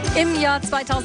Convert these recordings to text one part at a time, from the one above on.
Im Jahr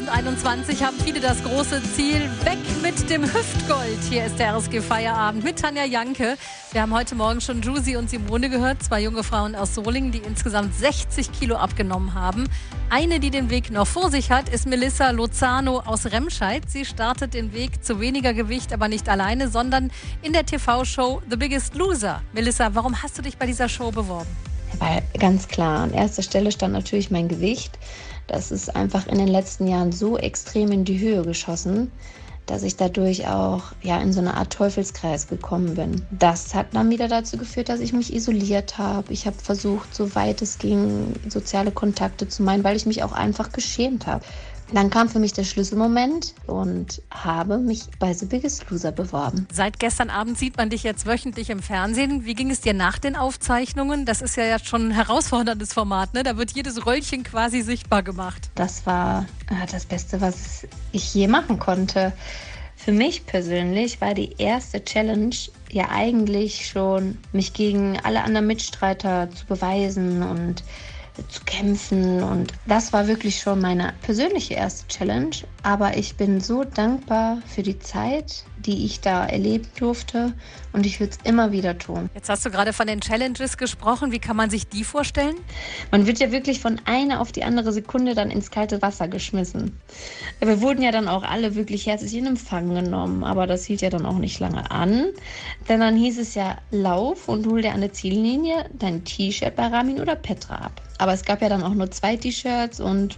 2021 haben viele das große Ziel, weg mit dem Hüftgold. Hier ist der RSG Feierabend mit Tanja Janke. Wir haben heute Morgen schon Jusi und Simone gehört, zwei junge Frauen aus Solingen, die insgesamt 60 Kilo abgenommen haben. Eine, die den Weg noch vor sich hat, ist Melissa Lozano aus Remscheid. Sie startet den Weg zu weniger Gewicht, aber nicht alleine, sondern in der TV-Show The Biggest Loser. Melissa, warum hast du dich bei dieser Show beworben? Weil ganz klar, an erster Stelle stand natürlich mein Gewicht. Das ist einfach in den letzten Jahren so extrem in die Höhe geschossen, dass ich dadurch auch in so eine Art Teufelskreis gekommen bin. Das hat dann wieder dazu geführt, dass ich mich isoliert habe. Ich habe versucht, soweit es ging, soziale Kontakte zu meiden, weil ich mich auch einfach geschämt habe. Dann kam für mich der Schlüsselmoment und habe mich bei The Biggest Loser beworben. Seit gestern Abend sieht man dich jetzt wöchentlich im Fernsehen. Wie ging es dir nach den Aufzeichnungen? Das ist ja jetzt schon ein herausforderndes Format, ne? Da wird jedes Röllchen quasi sichtbar gemacht. Das war das Beste, was ich je machen konnte. Für mich persönlich war die erste Challenge ja eigentlich schon, mich gegen alle anderen Mitstreiter zu beweisen und zu kämpfen, und das war wirklich schon meine persönliche erste Challenge, aber ich bin so dankbar für die Zeit, die ich da erleben durfte, und ich würde es immer wieder tun. Jetzt hast du gerade von den Challenges gesprochen. Wie kann man sich die vorstellen? Man wird ja wirklich von einer auf die andere Sekunde dann ins kalte Wasser geschmissen. Wir wurden ja dann auch alle wirklich herzlich in Empfang genommen, aber das hielt ja dann auch nicht lange an, denn dann hieß es ja, lauf und hol dir an der Ziellinie dein T-Shirt bei Ramin oder Petra ab. Aber es gab ja dann auch nur 2 T-Shirts und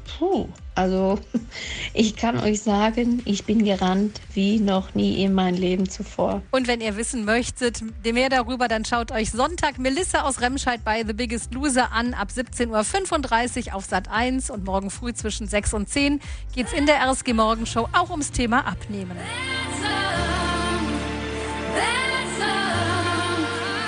also ich kann euch sagen, ich bin gerannt wie noch nie in meinem Leben zuvor. Und wenn ihr wissen möchtet, mehr darüber, dann schaut euch Sonntag Melissa aus Remscheid bei The Biggest Loser an, ab 17.35 Uhr auf Sat.1, und morgen früh zwischen 6 und 10 geht's in der RSG Morgenshow auch ums Thema Abnehmen.